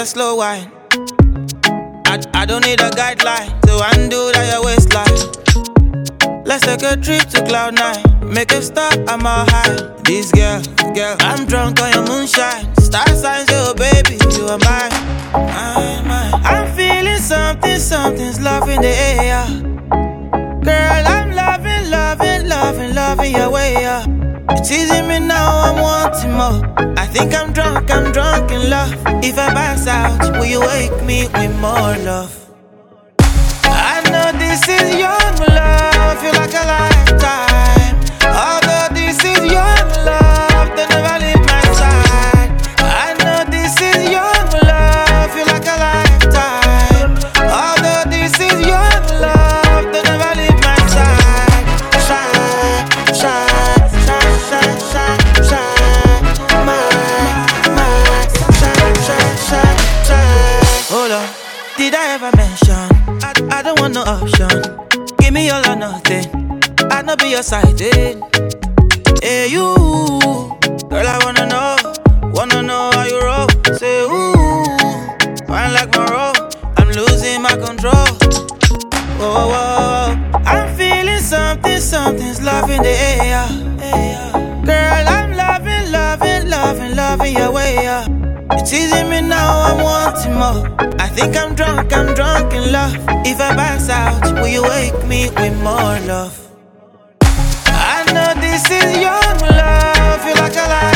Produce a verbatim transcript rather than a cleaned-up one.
a slow wine. I, I don't need a guideline to undo that your waistline. Let's take a trip to cloud nine. Make it stop, I'm all high. This girl, girl, I'm drunk on your moonshine. Star signs, oh baby, you are mine, mine, mine. I'm feeling something, something's love in the air. Girl, I'm loving, loving, loving, loving your way up. It's teasing me now, I'm wanting more. I think I'm drunk, I'm drunk in love. If I pass out, will you wake me with more love? I know this is young love, feel like a lifetime. Although this is young love, they never leave my side. I know this is young love, feel like a lifetime. Although this is young love, they never leave my side. Shine, shine, shine, shine, shine, shine. My, my, shine, shine, shine, shine. Hold on, did I ever mention? I, I don't want no option. Give me all or nothing. I know be your side, eh? Hey, you. Girl, I wanna know. Wanna know how you roll. Say, ooh. Fine like Monroe. I'm losing my control. Whoa, whoa, whoa. I'm feeling something, something's love in the air. Girl, I'm loving, loving, loving, loving your way up. It's teasing me now, I'm wanting more. I think I'm drunk, I'm drunk in love. If I pass out, will you wake me with more love? I know this is young love, feel like a life.